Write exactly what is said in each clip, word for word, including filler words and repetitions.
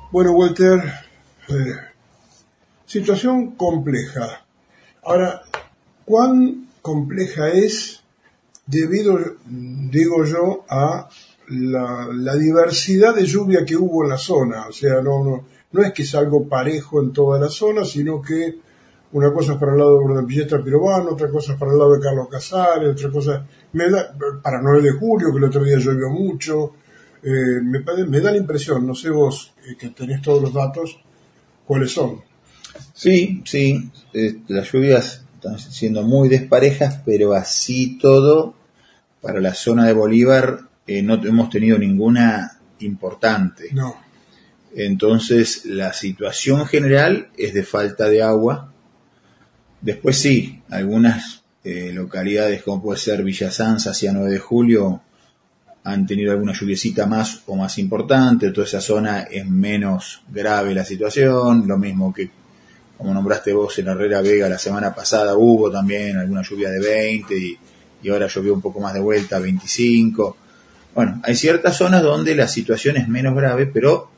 Bueno, Walter, eh, situación compleja. Ahora, ¿cuán compleja es debido, digo yo, a la, la diversidad de lluvia que hubo en la zona? O sea, no, no, no es que es algo parejo en toda la zona, sino que una cosa es para el lado de Villeta Pirobano, otra cosa es para el lado de Carlos Casares, otra cosa me da, para nueve de julio, que el otro día llovió mucho. Eh, me, me da la impresión, no sé vos, eh, que tenés todos los datos, ¿cuáles son? Sí, sí, eh, las lluvias están siendo muy desparejas, pero así todo, para la zona de Bolívar eh, no hemos tenido ninguna importante. No. Entonces, la situación general es de falta de agua. Después sí, algunas eh, localidades, como puede ser Villa Sanza hacia nueve de julio, han tenido alguna lluviecita más o más importante. Toda esa zona es menos grave la situación. Lo mismo que, como nombraste vos, en Herrera Vega la semana pasada hubo también alguna lluvia de veinte y, y ahora llovió un poco más de vuelta, veinticinco. Bueno, hay ciertas zonas donde la situación es menos grave, pero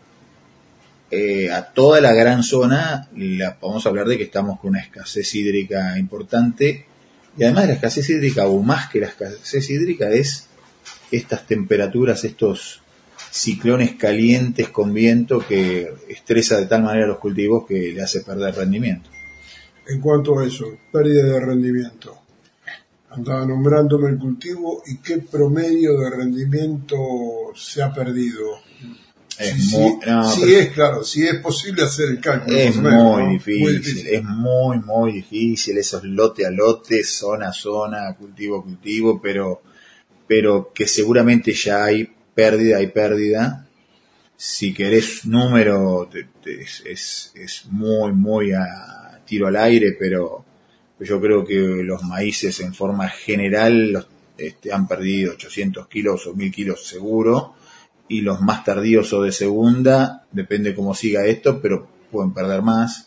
eh, a toda la gran zona la, vamos a hablar de que estamos con una escasez hídrica importante. Y además de la escasez hídrica, o más que la escasez hídrica, es estas temperaturas, estos ciclones calientes con viento que estresa de tal manera a los cultivos que le hace perder rendimiento. En cuanto a eso, pérdida de rendimiento, andaba nombrándome el cultivo y qué promedio de rendimiento se ha perdido. Es sí, muy, sí, no, sí es claro, sí es posible hacer el cálculo. Es más o menos, muy, ¿no? difícil, muy difícil, es muy, muy difícil, esos lote a lote, zona a zona, cultivo a cultivo, pero, pero que seguramente ya hay pérdida, hay pérdida. Si querés número, te, te, es, es, es muy, muy a tiro al aire, pero yo creo que los maíces en forma general los, este, han perdido ochocientos kilos o mil kilos seguro, y los más tardíos o de segunda, depende cómo siga esto, pero pueden perder más.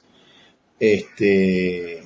Este,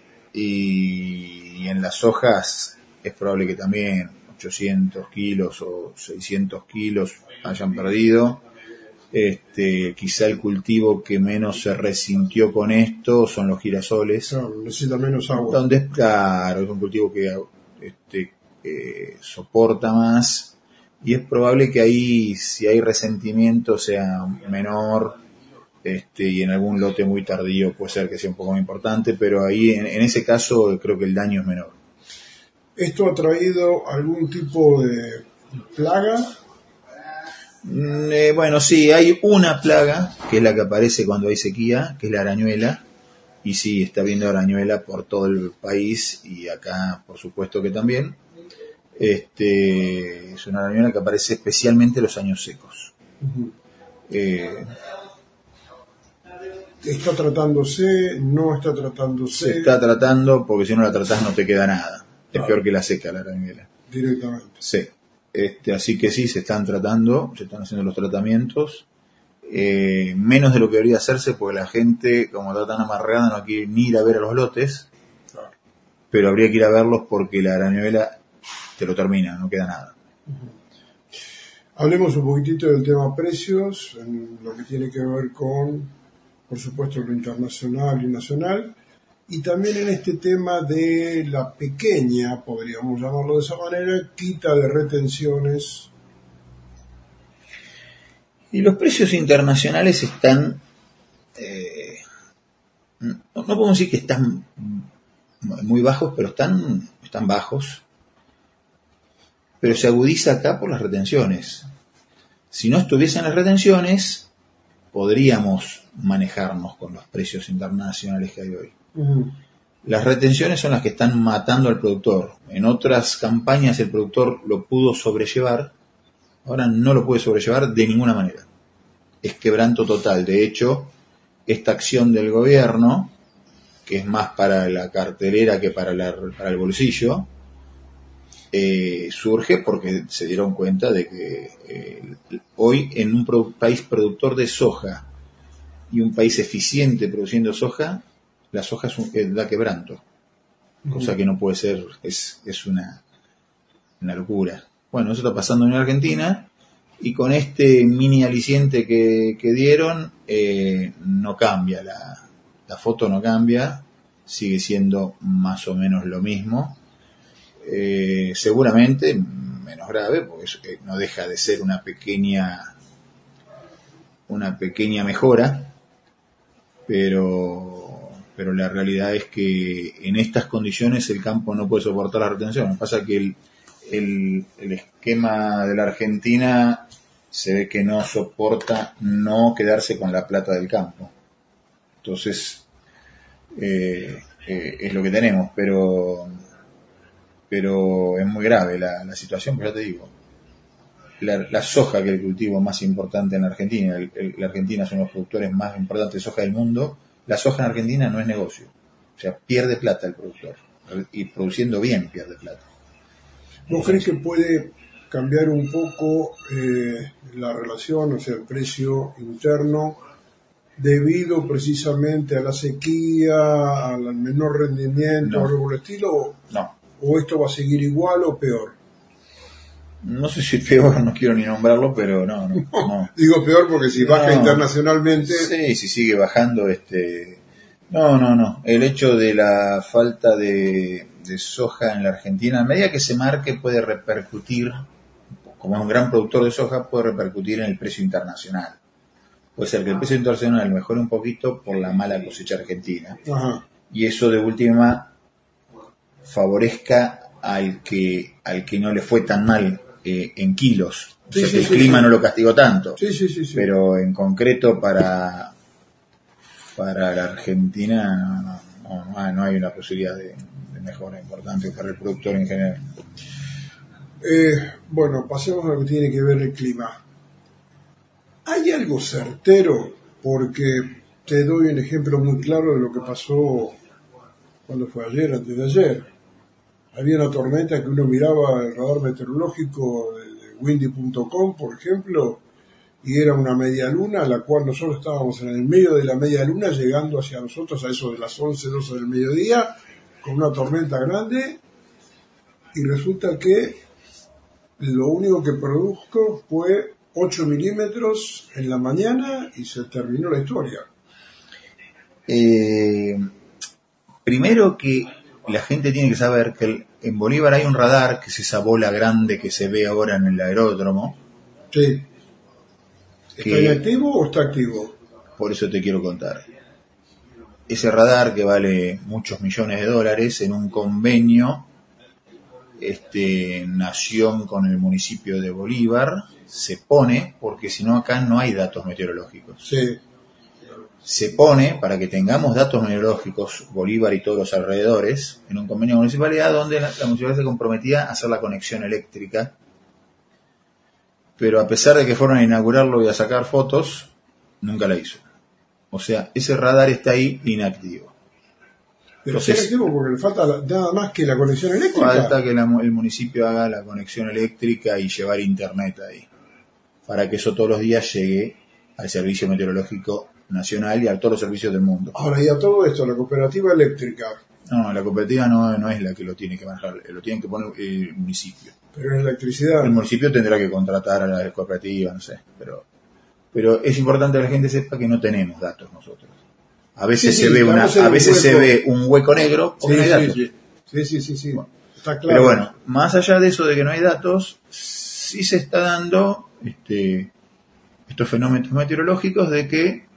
y, y en las hojas es probable que también ochocientos kilos o seiscientos kilos hayan perdido. Este, quizá el cultivo que menos se resintió con esto son los girasoles. Claro, necesita menos agua. Donde, claro, es un cultivo que este, eh, soporta más, y es probable que ahí, si hay resentimiento, sea menor, este, y en algún lote muy tardío puede ser que sea un poco más importante, pero ahí, en, en ese caso, creo que el daño es menor. ¿Esto ha traído algún tipo de plaga? Eh, bueno, sí, hay una plaga, que es la que aparece cuando hay sequía, que es la arañuela, y sí, está habiendo arañuela por todo el país, y acá, por supuesto que también. Este, es una arañuela que aparece especialmente en los años secos. Uh-huh. Eh, ¿Está tratándose? ¿No está tratándose? Se está tratando, porque si no la tratás no te queda nada. Es Ah, peor que la seca, la arañuela. Directamente. Sí. Este, así que sí, se están tratando, se están haciendo los tratamientos. Eh, menos de lo que debería hacerse, porque la gente, como está tan amarrada, no quiere ni ir a ver a los lotes. Claro. Pero habría que ir a verlos porque la arañuela te lo termina, no queda nada. Uh-huh. Hablemos un poquitito del tema precios, en lo que tiene que ver con, por supuesto, lo internacional y nacional, y también en este tema de la pequeña, podríamos llamarlo de esa manera, quita de retenciones. Y los precios internacionales están, eh, no, no podemos decir que están muy bajos, pero están, están bajos. Pero se agudiza acá por las retenciones. Si no estuviesen las retenciones, podríamos manejarnos con los precios internacionales que hay hoy. Uh-huh. Las retenciones son las que están matando al productor. En otras campañas el productor lo pudo sobrellevar, ahora no lo puede sobrellevar de ninguna manera. Es quebranto total. De hecho, esta acción del gobierno, que es más para la cartelera que para, la, para el bolsillo, Eh, surge porque se dieron cuenta de que eh, hoy en un pro- país productor de soja y un país eficiente produciendo soja, la soja es un, eh, da quebranto, uh-huh. Cosa que no puede ser, es, es una, una locura. Bueno, eso está pasando en Argentina, Y con este mini aliciente que, que dieron, eh, no cambia, la, la foto no cambia, sigue siendo más o menos lo mismo. Eh, seguramente menos grave, porque eso, eh, no deja de ser una pequeña, una pequeña mejora, pero, pero la realidad es que en estas condiciones el campo no puede soportar la retención. Lo que pasa es que el, el, el esquema de la Argentina se ve que no soporta no quedarse con la plata del campo. Entonces, eh, eh, es lo que tenemos, pero pero es muy grave la, la situación, pero ya te digo, la, la soja, que es el cultivo más importante en la Argentina, el, el, la Argentina son los productores más importantes de soja del mundo, la soja en Argentina no es negocio, o sea, pierde plata el productor, y produciendo bien pierde plata. ¿Vos crees que puede cambiar un poco eh, la relación, o sea, el precio interno, debido precisamente a la sequía, al menor rendimiento, No. algo por el estilo? No. ¿O esto va a seguir igual o peor? No sé si peor, no quiero ni nombrarlo, pero no, no. No, no. digo peor porque si baja No. internacionalmente... Sí, si sigue bajando, este... No, no, no. El hecho de la falta de, de soja en la Argentina, a medida que se marque, puede repercutir, como es un gran productor de soja, puede repercutir en el precio internacional. Puede ser que el precio internacional mejore un poquito por la mala cosecha argentina. Ajá. Y eso de última favorezca al que al que no le fue tan mal eh, en kilos. O Sí, sea, sí, que el sí, clima sí. no lo castigó tanto. Sí, sí, sí, sí. Pero en concreto para para la Argentina no, no, no hay una posibilidad de, de mejora importante para el productor en general. Eh, bueno, pasemos a lo que tiene que ver el clima. ¿Hay algo certero? Porque te doy un ejemplo muy claro de lo que pasó cuando fue ayer, antes de ayer. Había una tormenta que uno miraba el radar meteorológico de, de windy punto com, por ejemplo, y era una media luna, a la cual nosotros estábamos en el medio de la media luna, llegando hacia nosotros a eso de las once, doce del mediodía, con una tormenta grande, y resulta que lo único que produjo fue ocho milímetros en la mañana y se terminó la historia. Eh, primero que la gente tiene que saber que el, en Bolívar hay un radar, que es esa bola grande que se ve ahora en el aeródromo. Sí. ¿Está que, inactivo o está activo? Por eso te quiero contar. Ese radar, que vale muchos millones de dólares, en un convenio este, nación con el municipio de Bolívar, se pone, porque si no acá no hay datos meteorológicos. Sí. Se pone para que tengamos datos meteorológicos, Bolívar y todos los alrededores, en un convenio de municipalidad donde la, la municipalidad se comprometía a hacer la conexión eléctrica. Pero a pesar de que fueron a inaugurarlo y a sacar fotos, nunca la hizo. O sea, ese radar está ahí inactivo. Pero está inactivo porque le falta la, nada más que la conexión eléctrica. Falta que la, el municipio haga la conexión eléctrica y llevar internet ahí, para que eso todos los días llegue al Servicio Meteorológico Nacional y a todos los servicios del mundo. Ahora, y a todo esto, la cooperativa eléctrica. No, la cooperativa no, no es la que lo tiene que manejar, lo tiene que poner el municipio. Pero en electricidad. El municipio tendrá que contratar a la cooperativa, no sé, pero pero es importante que la gente sepa que no tenemos datos nosotros. A veces sí, se sí, ve una, a veces se ve un hueco negro porque sí, no hay datos. Sí, sí, sí, sí, sí. Bueno, está claro. Pero bueno, más allá de eso de que no hay datos, sí se está dando este, estos fenómenos meteorológicos de que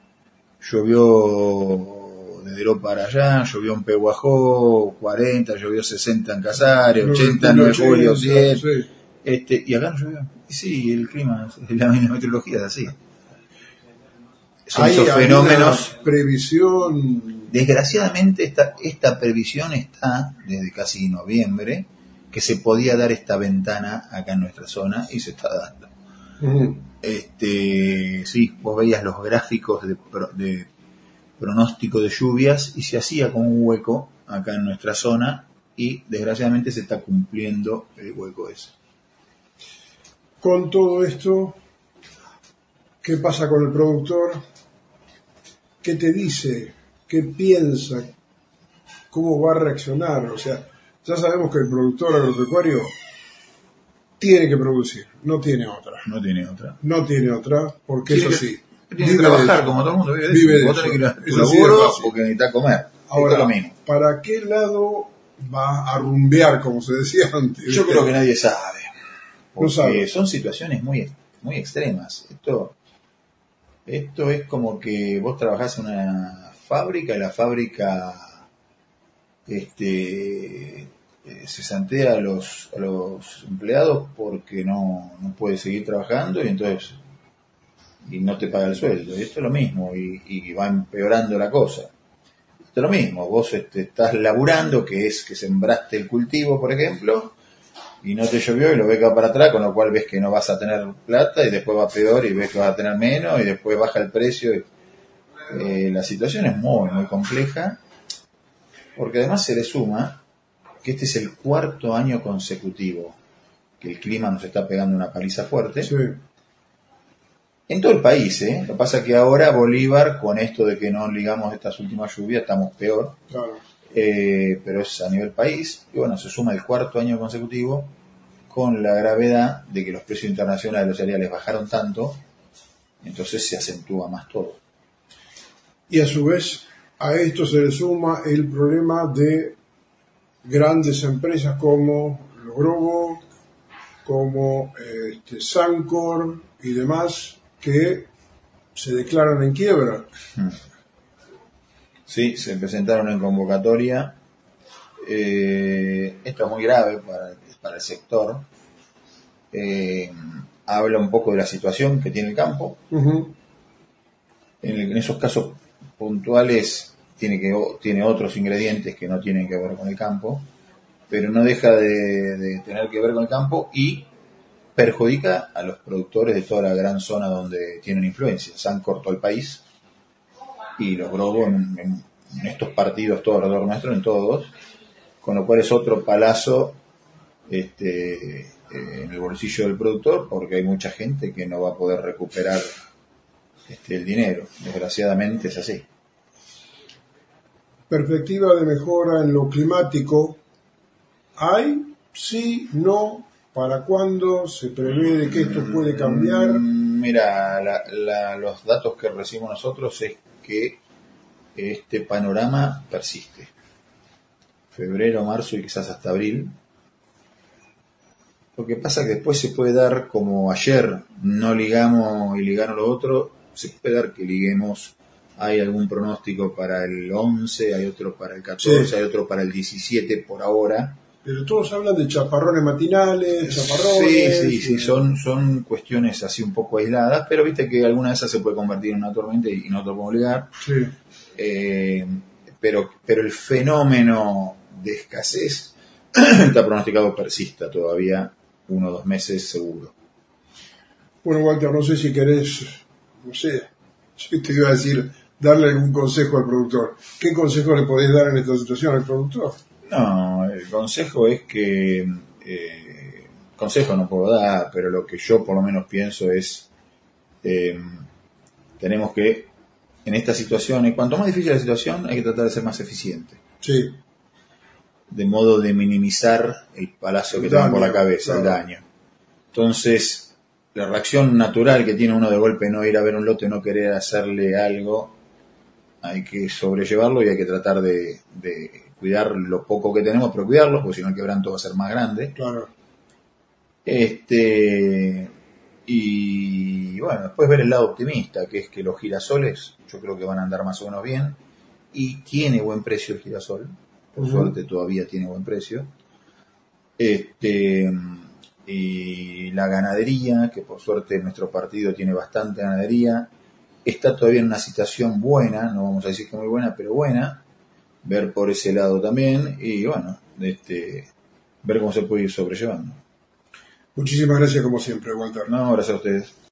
llovió de Deró para allá, llovió en Pehuajó cuarenta, llovió sesenta en Casares, ochenta, nueve de julio, cien, sí. Este, y acá no llovió. Y sí, el clima, la meteorología es así. Son hay, esos fenómenos. Hay previsión. Desgraciadamente esta, esta previsión está desde casi noviembre, que se podía dar esta ventana acá en nuestra zona y se está dando. Uh-huh. Este, sí, vos veías los gráficos de, de pronóstico de lluvias y se hacía como un hueco acá en nuestra zona y desgraciadamente se está cumpliendo el hueco ese. Con todo esto, ¿qué pasa con el productor? ¿Qué te dice? ¿Qué piensa? ¿Cómo va a reaccionar? O sea, ya sabemos que el productor agropecuario tiene que producir, no tiene otra. No tiene otra. No tiene otra, porque Tiene eso que- sí. Tiene que trabajar como todo el mundo, vive de Vive eso. de Vos eso. tenés que ir a tu Eso sí es laburo fácil. porque necesitas comer. Ahora, Esto es lo mismo. ¿para qué lado va a rumbear, como se decía antes? Yo ¿viste? creo que nadie sabe. Porque sabe. son situaciones muy, muy extremas. Esto, esto es como que vos trabajás en una fábrica y la fábrica este, eh, se santea a los, a los empleados porque no, no puede seguir trabajando y entonces y no te paga el sueldo. Y esto es lo mismo y, y va empeorando la cosa. Esto es lo mismo. Vos este, estás laburando, que es que sembraste el cultivo, por ejemplo, y no te llovió y lo ves que va para atrás, con lo cual ves que no vas a tener plata y después va peor y ves que vas a tener menos y después baja el precio. Y, eh, la situación es muy, muy compleja, porque además se le suma que este es el cuarto año consecutivo que el clima nos está pegando una paliza fuerte. Sí. En todo el país, ¿eh? Lo que pasa es que ahora Bolívar, con esto de que no ligamos estas últimas lluvias, estamos peor. Claro. Eh, pero es a nivel país, y bueno, se suma el cuarto año consecutivo con la gravedad de que los precios internacionales de los cereales bajaron tanto, entonces se acentúa más todo. Y a su vez, a esto se le suma el problema de grandes empresas como los Globo, como este, Sancor y demás, que se declaran en quiebra. Sí, se presentaron en convocatoria. Eh, esto es muy grave para, para el sector. Eh, habla un poco de la situación que tiene el campo. Uh-huh. En, en esos casos puntuales tiene, que, tiene otros ingredientes que no tienen que ver con el campo, pero no deja de, de tener que ver con el campo y perjudica a los productores de toda la gran zona donde tienen influencia. Sancor todo el país y los Globo en, en, en estos partidos todo alrededor nuestro, en todos, con lo cual es otro palazo este, eh, en el bolsillo del productor, porque hay mucha gente que no va a poder recuperar este, el dinero. Desgraciadamente es así. Perspectiva de mejora en lo climático, ¿hay? Sí, no. ¿Para cuándo se prevé de que esto puede cambiar? Mm, mira, la, la, los datos que recibimos nosotros es que este panorama persiste. Febrero, marzo y quizás hasta abril. Lo que pasa es que después se puede dar, como ayer no ligamos y ligaron lo otro, se puede dar que liguemos, hay algún pronóstico para el once, hay otro para el catorce, sí. Hay otro para el diecisiete por ahora. Pero todos hablan de chaparrones matinales, chaparrones... Sí, sí, sí, son, son cuestiones así un poco aisladas, pero viste que alguna de esas se puede convertir en una tormenta y no te lo podemos ligar. Sí. Eh, pero, pero el fenómeno de escasez está pronosticado persista todavía uno o dos meses seguro. Bueno, Walter, no sé si querés, no sé, yo te iba a decir, darle algún consejo al productor. ¿Qué consejo le podés dar en esta situación al productor? No, el consejo es que, eh, consejo no puedo dar, pero lo que yo por lo menos pienso es, eh, tenemos que, en esta situación, y cuanto más difícil la situación, hay que tratar de ser más eficiente. Sí. De modo de minimizar el palazo que tenemos por la cabeza, claro. El daño. Entonces, la reacción natural que tiene uno de golpe, no ir a ver un lote, no querer hacerle algo, hay que sobrellevarlo y hay que tratar de, de cuidar lo poco que tenemos, pero cuidarlo, porque si no el quebranto va a ser más grande. Claro. Este, y bueno, después ver el lado optimista, que es que los girasoles, yo creo que van a andar más o menos bien, y tiene buen precio el girasol, por uh-huh. suerte todavía tiene buen precio. Este, y la ganadería, que por suerte nuestro partido tiene bastante ganadería, está todavía en una situación buena, no vamos a decir que muy buena, pero buena, ver por ese lado también, y bueno, este, ver cómo se puede ir sobrellevando. Muchísimas gracias como siempre, Walter. No, gracias a ustedes.